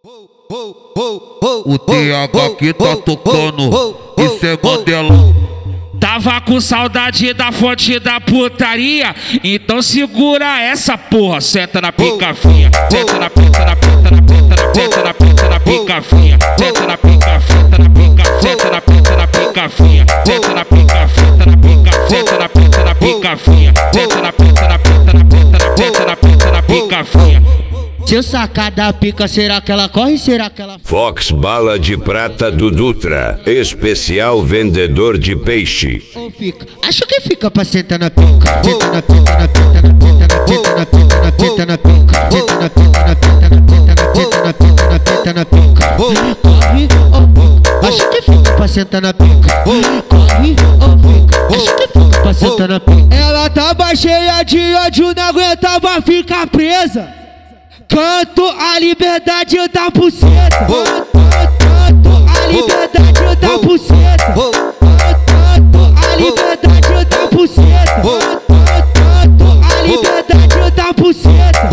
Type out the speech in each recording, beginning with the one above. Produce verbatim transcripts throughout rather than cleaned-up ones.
O T H que tá tocando, isso é modelão. Tava com saudade da fonte da putaria, então segura essa porra, senta na pica fria, senta na pica, na pica, na pica, senta na pica, na pica fria, senta na pica, senta na pica, senta na pica, na pica fria, senta na pica, senta na pica, senta na pica, na pica fria, senta na pica, na pica, na pica, senta na pica, na pica fria. Se eu sacar da pica, será que ela corre? Será que ela... Fox Bala de Prata do Dutra, especial vendedor de peixe. Ou fica? Acho que fica pra sentar na pica. Senta na pica, na pica, na pica, na pica, na pica, na pica, senta na pica, na pica, na pica, na pica, na pica, na pica, na pica. Corre ou fica? Acho que fica pra sentar na pica. Corre ou fica? Acho que fica pra sentar na pica. Ela tava cheia de ódio, não aguentava ficar presa. Canto a liberdade da buceta. Canto a liberdade da buceta. Canto a liberdade da buceta. Canto a liberdade da buceta.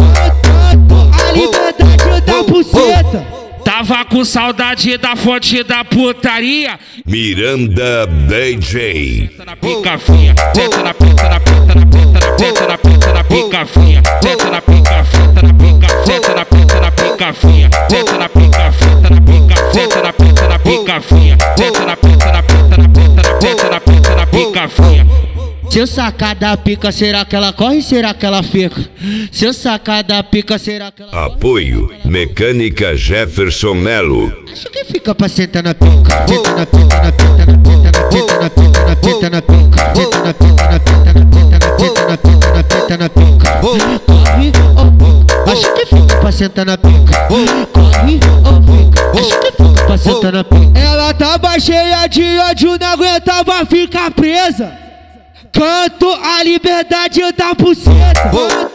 Canto a liberdade da buceta. Tava com saudade da fonte da putaria, Miranda D J. senta na pica fria, senta na pica, na pica, na pica, senta na pica, na pica fria, senta na pica, senta na pica, senta na pica, na pica fria, senta na pica, senta na pica, senta na pica, na pica fria, senta na pica, na pica, na pica, senta na pica, na pica fria. Se eu sacar da pica, será que ela corre? Será que ela fica? Se eu sacar da pica, será que ela corre? Apoio Mecânica Jefferson Melo. Acho que fica pra sentar na pica. Senta na pica, na pica, na pica, na pica, na pica, na pica, senta na pica, na pica, na pica, na pica, na pica, na pica, na pica. Corre ou fica? Acho que fica pra sentar na pica. Corre ou fica? Acho que fica pra sentar na pica. Ela tava cheia de ódio, não aguentava ficar presa. Canto a liberdade da buceta.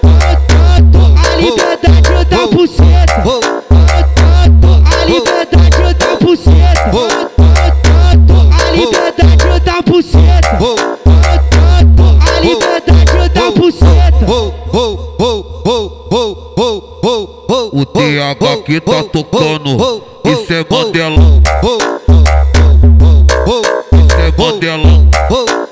Canto a liberdade da buceta. Canto a liberdade da buceta. Canto a liberdade da buceta. Canto a liberdade da buceta. O T H que tá tocando, isso é modelão. Isso é modelão.